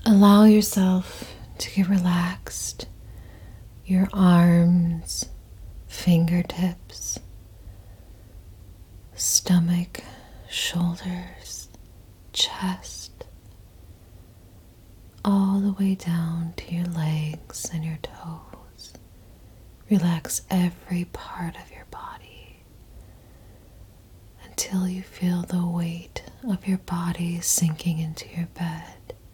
Allow yourself to get relaxed. Your arms, fingertips, stomach, shoulders, chest, all the way down to your legs and your toes. Relax every part of your body until you feel the weight of your body sinking into your bed.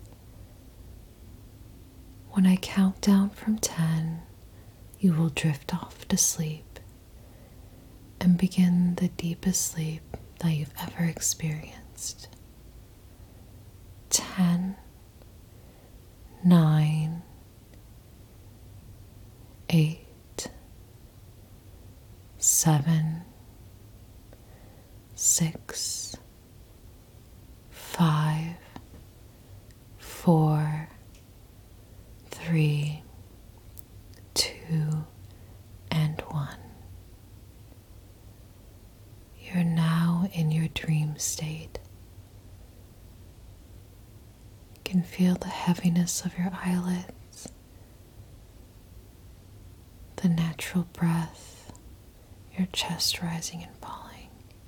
When I count down from 10, you will drift off to sleep and begin the deepest sleep that you've ever experienced. 10, 9, 8, 7, 6, 5, 4, 3, 2, and 1. You're now in your dream state. You can feel the heaviness of your eyelids, the natural breath, your chest rising and falling.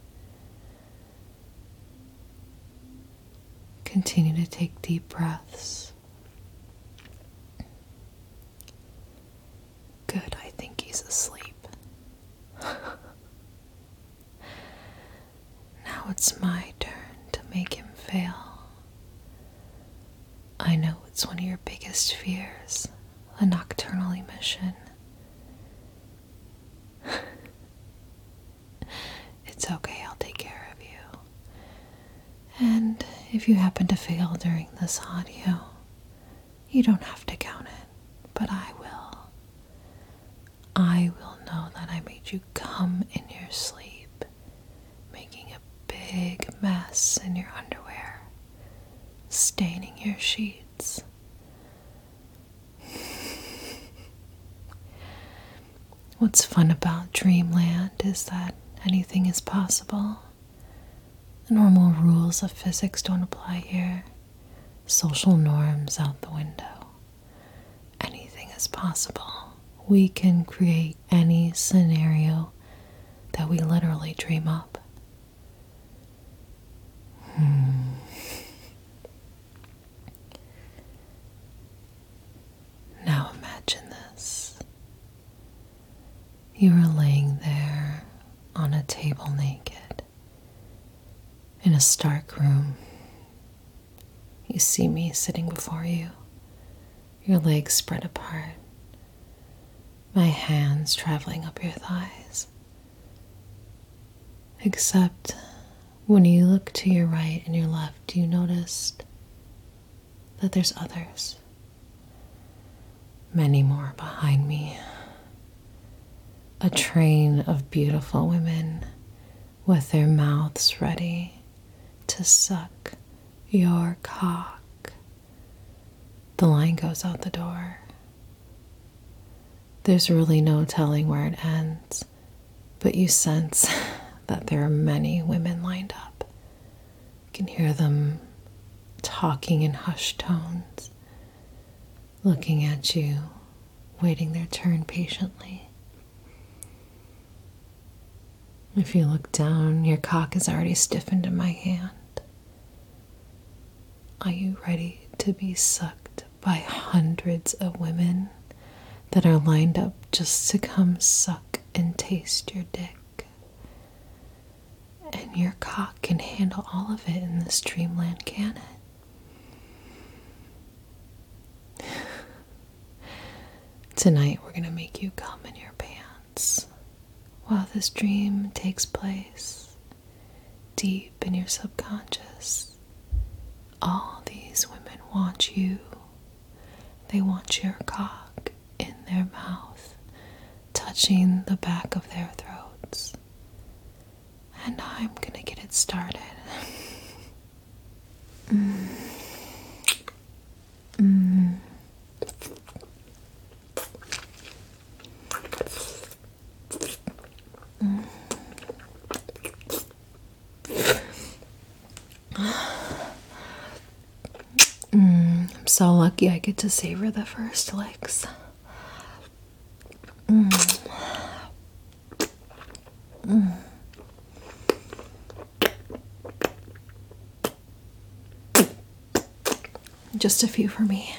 Continue to take deep breaths. Good, I think he's asleep. Now it's my turn to make him fail. I know it's one of your biggest fears, a nocturnal emission. It's okay, I'll take care of you. And if you happen to fail during this audio, you don't have to count it, but I will. I will know that I made you come in your sleep, making a big mess in your underwear, staining your sheets. What's fun about dreamland is that anything is possible. The normal rules of physics don't apply here. Social norms out the window. Anything is possible. We can create any scenario that we literally dream up. Now imagine this. You are laying there on a table naked in a stark room. You see me sitting before you, your legs spread apart. My hands traveling up your thighs. Except when you look to your right and your left, you notice that there's others. Many more behind me. A train of beautiful women with their mouths ready to suck your cock. The line goes out the door. There's really no telling where it ends, but you sense that there are many women lined up. You can hear them talking in hushed tones, looking at you, waiting their turn patiently. If you look down, your cock is already stiffened in my hand. Are you ready to be sucked by hundreds of women that are lined up just to come suck and taste your dick? And your cock can handle all of it in this dreamland, can it? Tonight we're gonna make you come in your pants while this dream takes place deep in your subconscious. All these women want you. They want your cock in their mouth, touching the back of their throats. And I'm gonna get it started. I'm so lucky I get to savor the first licks. Just a few for me.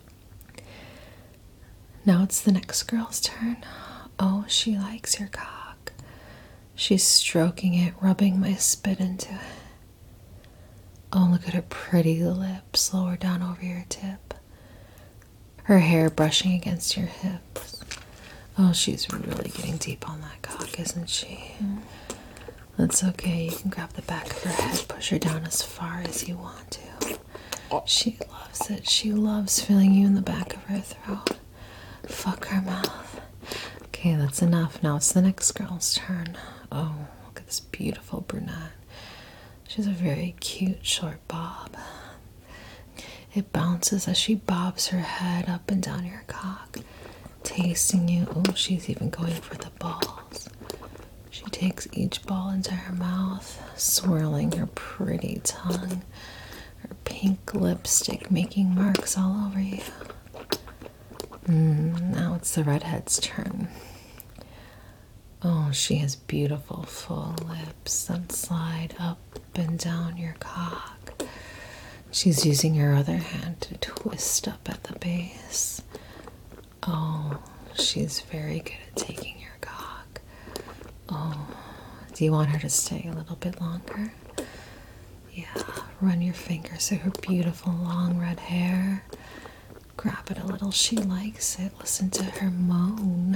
Now it's the next girl's turn. Oh, she likes your cock. She's stroking it, rubbing my spit into it. Oh, look at her pretty lips lower down over your tip. Her hair brushing against your hips. Oh, she's really getting deep on that cock, isn't she? That's okay. You can grab the back of her head, push her down as far as you want to. She loves it. She loves feeling you in the back of her throat. Fuck her mouth. Okay, that's enough. Now it's the next girl's turn. Oh, look at this beautiful brunette. She's a very cute short bob. It bounces as she bobs her head up and down your cock, tasting you. Oh, she's even going for the balls. She takes each ball into her mouth, swirling her pretty tongue, her pink lipstick making marks all over you. Now it's the redhead's turn. Oh, she has beautiful full lips that slide up and down your cock. She's using her other hand to twist up at the base. Oh, she's very good at taking your cock. Oh, do you want her to stay a little bit longer? Yeah, run your fingers through her beautiful long red hair. Grab it a little, she likes it. Listen to her moan.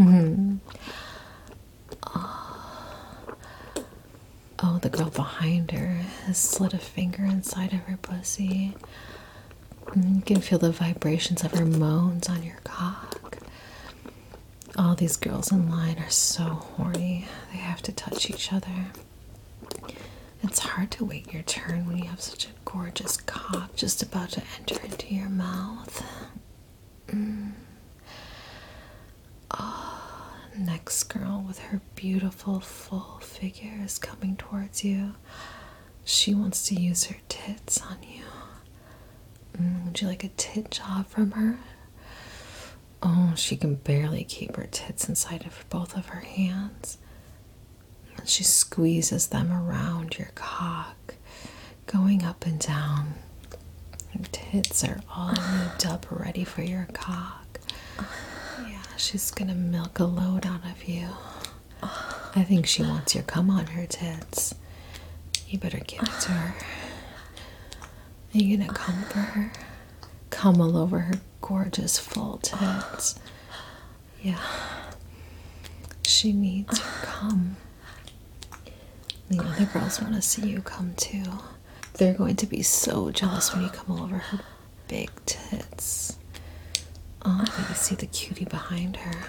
Oh, the girl behind her has slid a finger inside of her pussy. You can feel the vibrations of her moans on your cock. All these girls in line are so horny. They have to touch each other. It's hard to wait your turn when you have such a gorgeous cock just about to enter into your mouth. Oh, next girl with her beautiful full figure is coming towards you. She wants to use her tits on you. Would you like a tit job from her? Oh, she can barely keep her tits inside of both of her hands. And she squeezes them around your cock, going up and down. Her tits are all lubed up, ready for your cock. Yeah, she's gonna milk a load out of you. I think she wants your cum on her tits. You better give it to her. Are you gonna come for her? Come all over her gorgeous full tits. Yeah. She needs your cum. The other girls want to see you come too. They're going to be so jealous when you come all over her big tits. Oh, you see the cutie behind her.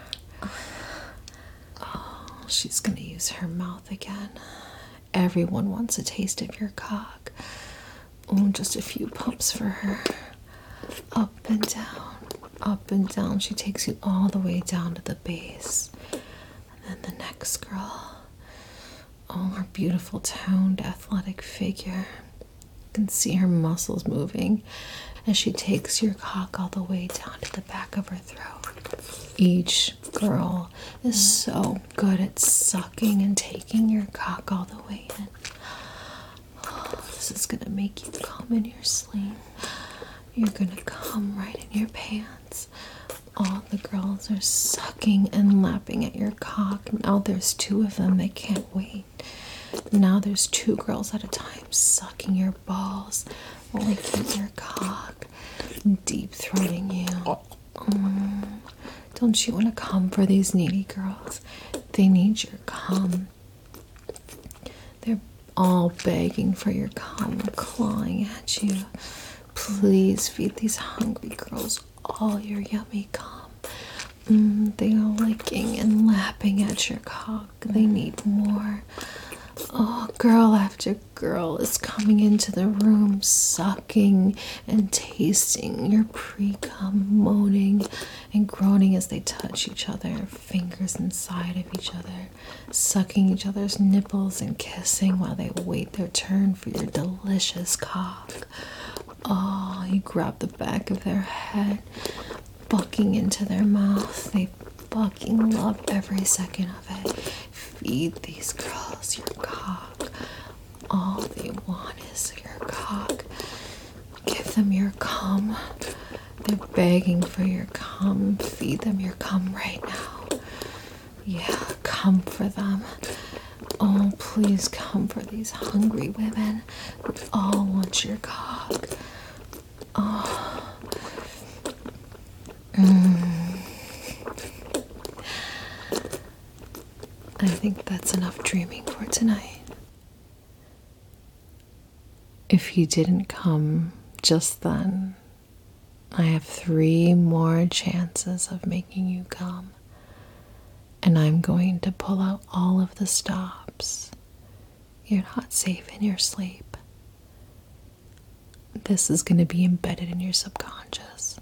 Oh, she's going to use her mouth again. Everyone wants a taste of your cock. Oh, just a few pumps for her. Up and down, up and down. She takes you all the way down to the base. And then the next girl. Oh, her beautiful toned athletic figure. You can see her muscles moving as she takes your cock all the way down to the back of her throat. Each girl is so good at sucking and taking your cock all the way in. Oh, this is gonna make you come in your sleep. You're gonna come right in your pants. All the girls are sucking and lapping at your cock. Now there's two of them. They can't wait. Now there's two girls at a time sucking your balls, licking your cock, deep throating you. Don't you want to come for these needy girls? They need your cum. They're all begging for your cum, clawing at you. Please feed these hungry girls all your yummy cum. They are licking and lapping at your cock. They need more. Oh, girl after girl is coming into the room, sucking and tasting your pre-cum, moaning and groaning as they touch each other, fingers inside of each other, sucking each other's nipples and kissing while they wait their turn for your delicious cock. Oh, Oh, you grab the back of their head, bucking into their mouth. They fucking love every second of it. Feed these girls your cock. All they want is your cock. Give them your cum. They're begging for your cum. Feed them your cum right now. Yeah, come for them. Oh, please come for these hungry women who all want your cock. Oh. I think that's enough dreaming for tonight. If you didn't come just then, I have 3 more chances of making you come. And I'm going to pull out all of the stops. You're not safe in your sleep. This is going to be embedded in your subconscious.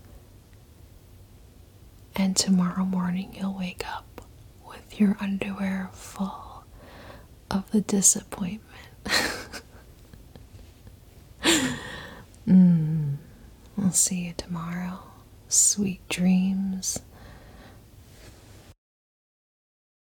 And tomorrow morning you'll wake up with your underwear full of the disappointment. I'll see you tomorrow. Sweet dreams.